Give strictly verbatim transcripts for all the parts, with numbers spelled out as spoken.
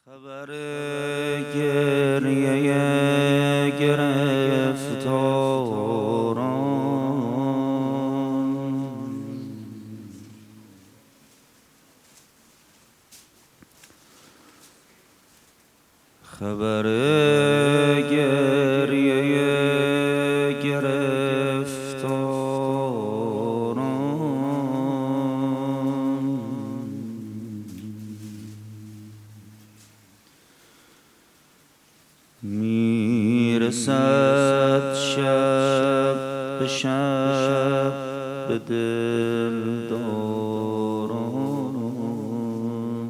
خبر گریه گرفتاران، خبر گریه گرفتاران، میرسد شب به شب به دلداران،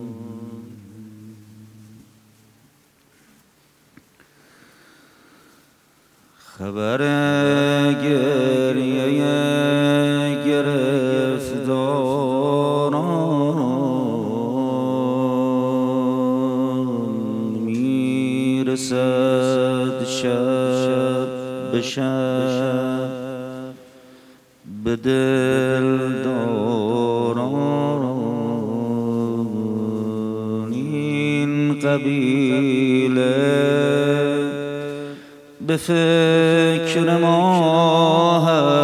خبر گریه گرفتاران، میرسد شب به شب به دلداران. این قبیله به فکر ما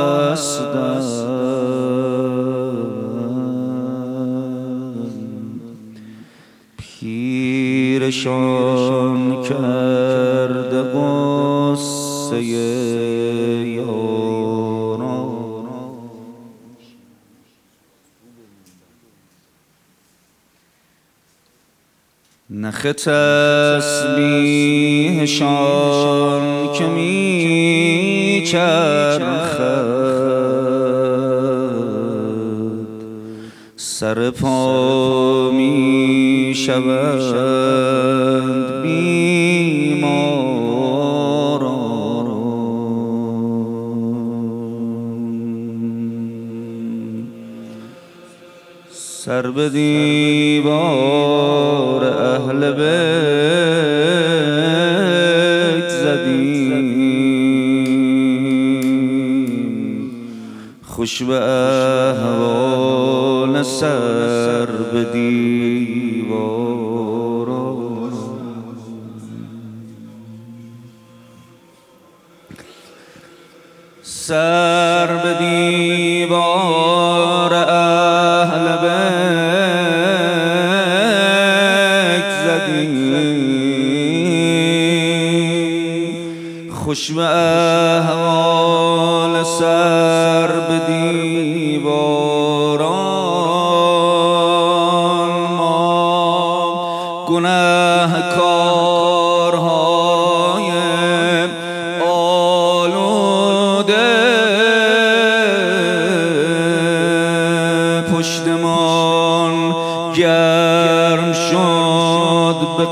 هستند، پیرشان کرده غصه یاران. نخ تسبیحشان که می چرخد، سر پا می شوند بیماران. سر به دیوار اهل بیت زدیم، خوش به احوال سر به دیواران. سر به دیوار اهل بیت زدیم، خوش به احوال سر به دیواران. ما گنهکارهای آلوده پشتمان گرم شد به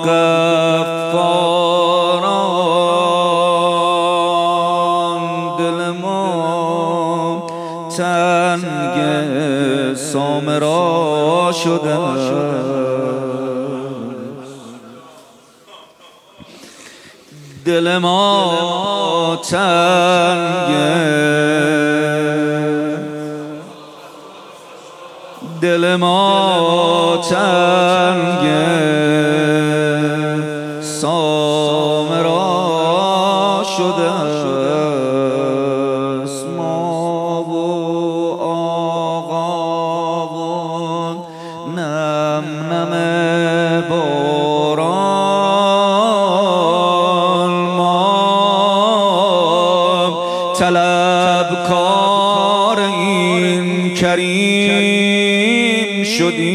غفاران. دل ما تنگ سامرا شده، دل ما تنگ، دل ما تنگ سامرا شده است. ما و آقا و نم نم باران، ما طلبکار این کریم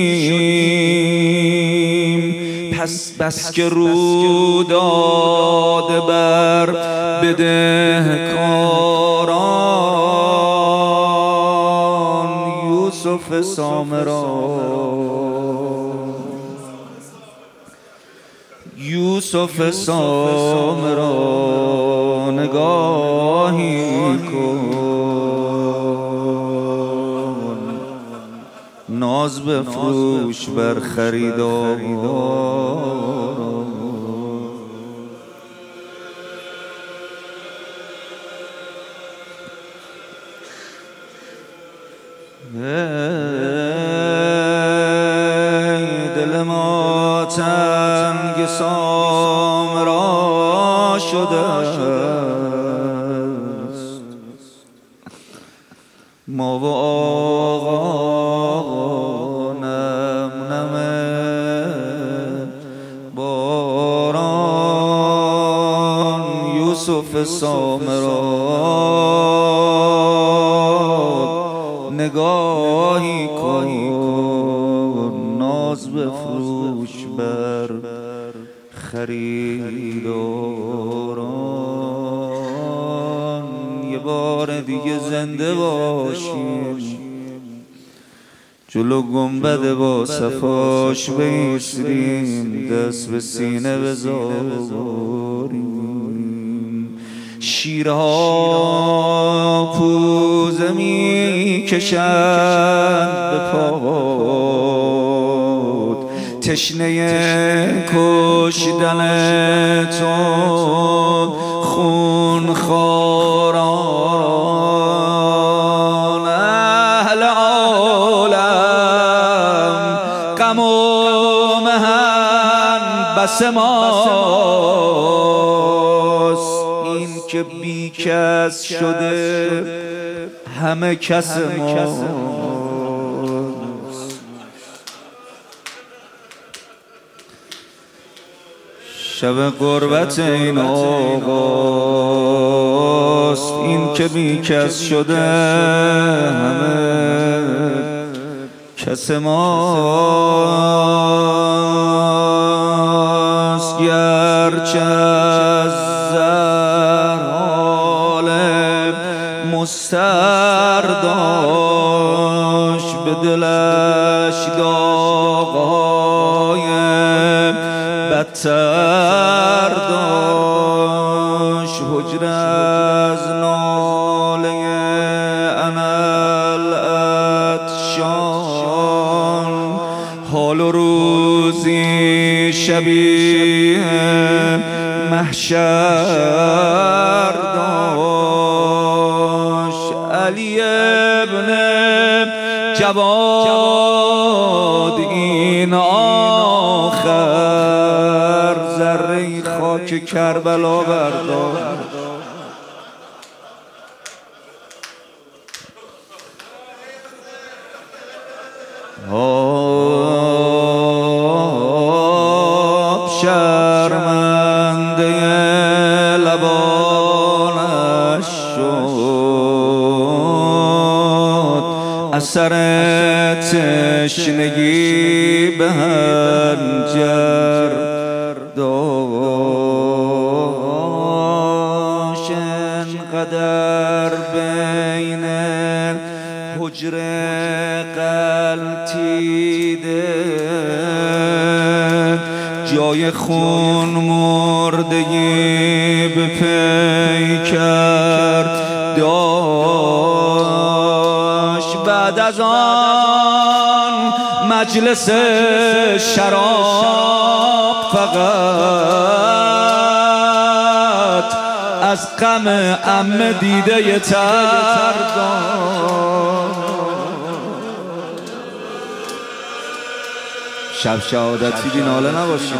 شدیم. پس بس که رو داده بر بدهکاران. یوسف سامرا، یوسف سامرا نگاهی کن، ناز بفروش بر خریداران. ای دل ما تنگ سامرا شده است. ما و آقا نم نمه باران یوسف سامرا نگاهی کن ناز بفروش بر خریداران. یه بار دیگه زنده باشیم جلو گنبد با صفاش بایستیم، دست به سینه بذاریم. شیرها پوزه می کشند به پاد، تشنه کشتن تو خون خواران. اهل عالم غم و محن بس ماست، این که بی کس شده همه کس ماست. شب قربت این آقاست، این که بی کس شده همه کس ماست. گرچه از زر حال مستر داشت، به دلش داغ‌های بدتر داشت. حجره از ناله انالعطشان، حال و روزی شبیه محشر داشت. علی ابن جواد این آخر ذره خاک کربلا برداشت. آب شرمنده لبانش شد، اثر تشنگی به هنجر داشت. انقدر بین حجره غلتیده، جای خون مردگی به پیکر داشت. بعد از آن مجلس شراب فقط از غم عمه دیده تر داشت. شب شهادتی بی ناله نباشید.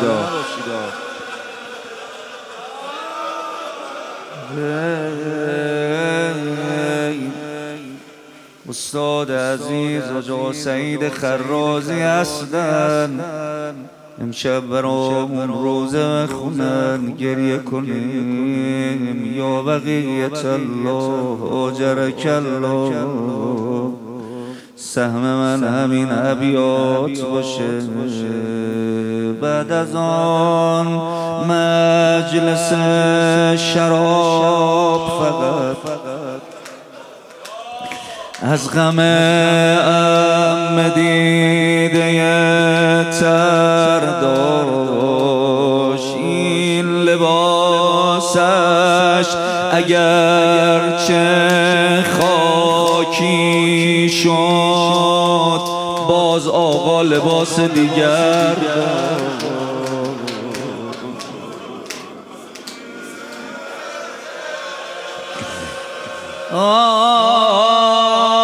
استاد عزیز آقا سعید خرازی هستن، امشب برامون روزه بخونن، گریه کنیم. یا بقیت الله اجرک الله، سهم من همین ابیات باشه. بعد از آن مجلس شراب فقط از غم عمه دیده تر داشت. این لباسش اگرچه خاکی شد، باز آقا لباس دیگر داشت.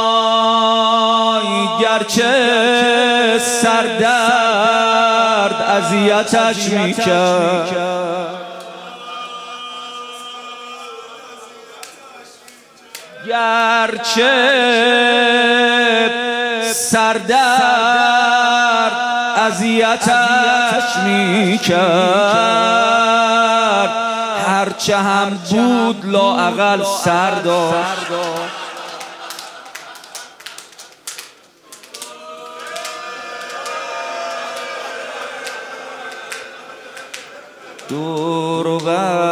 آی گرچه سردرد اذیتش میکرد. گرچه سردرد اذیتش میکرد، هرچه هم بود لااقل سر داشت. دور و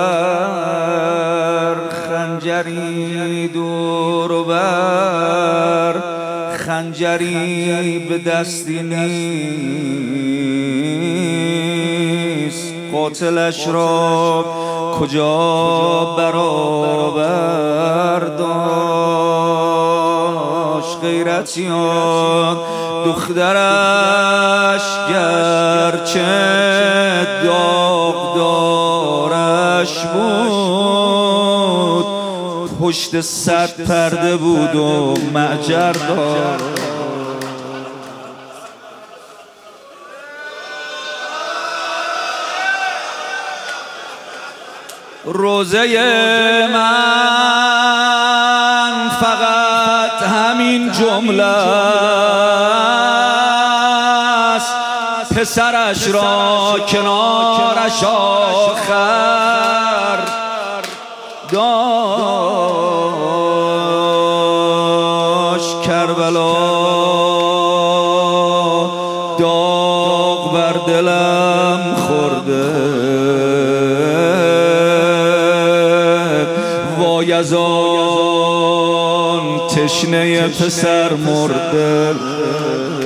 بر خنجری، دور و بر خنجری به دستی نیست، قاتلش را کجا برابر داشت. غیرتیان دخترش گرچه داغدارش بود، پشت صد پرده بود و معجر داشت. روزه من فقط همین جمله است، پسرش را کنارش آخر داشت. کربلا داغ بر دلم خورده، وای از آن تشنه پسر مرده.